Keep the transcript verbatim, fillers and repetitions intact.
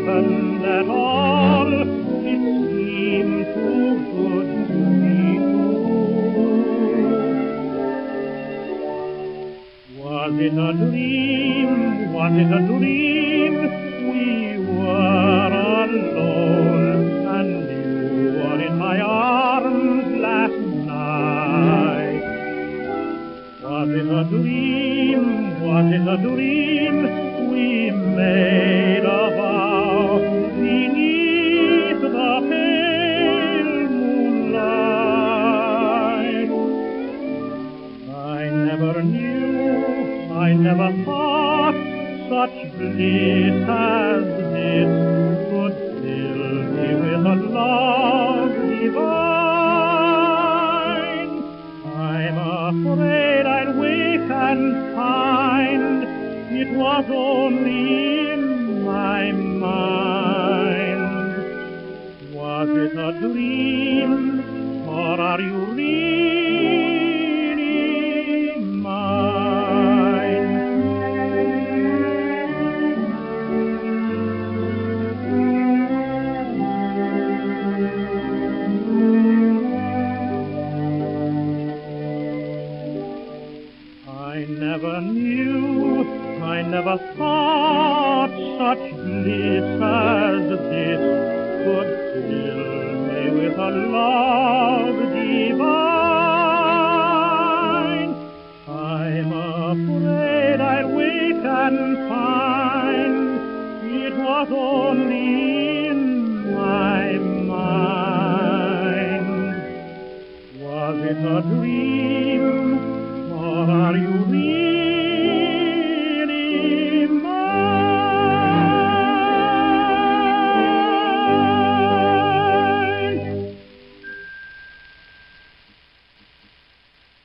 happened at all. It seemed too good to be true. Was it a dream? Was it a dream? We were alone, and you were in my arms last night. Was it a dream? Was it a dream? We made a vow beneath the pale moonlight. I never knew, I never thought such bliss as this could fill me with a love divine. I'm afraid I'd wake and find it was only in my mind. Was it a dream, or are you really mine? I never knew, I never thought such bliss as this could fill me with a love divine. I'm afraid I'd wake and find it was only